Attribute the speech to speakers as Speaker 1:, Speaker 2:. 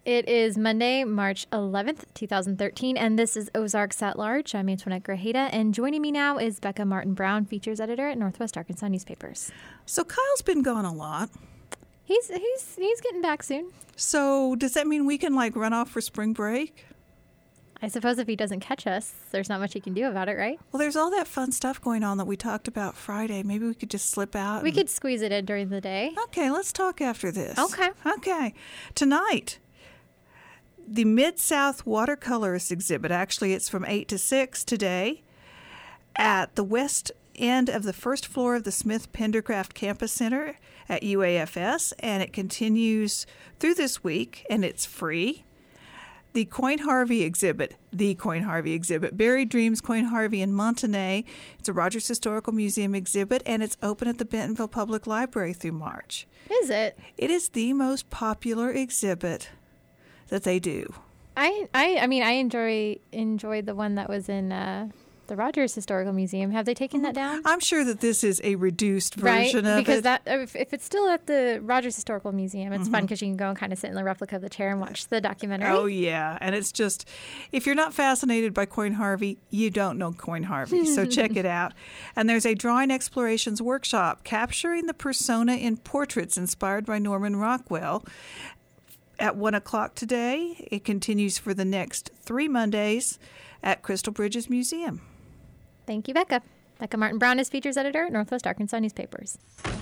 Speaker 1: It is Monday, March 11th, 2013, and this is Ozarks at Large. I'm Antoinette Grajeda, and joining me now is Becca Martin-Brown, features editor at Northwest Arkansas Newspapers.
Speaker 2: So Kyle's been gone a lot.
Speaker 1: He's getting back soon.
Speaker 2: So does that mean we can run off for spring break?
Speaker 1: I suppose if he doesn't catch us, there's not much he can do about it, right?
Speaker 2: Well, there's all that fun stuff going on that we talked about Friday. Maybe we could just slip out.
Speaker 1: We could squeeze it in during the day.
Speaker 2: Okay, let's talk after this.
Speaker 1: Okay.
Speaker 2: Tonight, the Mid-South Watercolorist exhibit, actually it's from 8 to 6 today, at the west end of the first floor of the Smith Pendergraft Campus Center at UAFS, and it continues through this week, and it's free. The Coin Harvey exhibit, Buried Dreams, Coin Harvey in Montenay. It's a Rogers Historical Museum exhibit, and it's open at the Bentonville Public Library through March.
Speaker 1: Is it?
Speaker 2: It is the most popular exhibit that they do.
Speaker 1: I enjoyed the one that was in the Rogers Historical Museum. Have they taken that down?
Speaker 2: I'm sure that this is a reduced version of
Speaker 1: because
Speaker 2: it.
Speaker 1: If it's still at the Rogers Historical Museum, it's fun because you can go and kind of sit in the replica of the chair and watch the documentary.
Speaker 2: Oh, yeah. And it's just, if you're not fascinated by Coin Harvey, you don't know Coin Harvey. So check it out. And there's a drawing explorations workshop capturing the persona in portraits inspired by Norman Rockwell at 1 o'clock today. It continues for the next 3 Mondays at Crystal Bridges Museum.
Speaker 1: Thank you, Becca. Becca Martin-Brown is features editor at Northwest Arkansas Newspapers.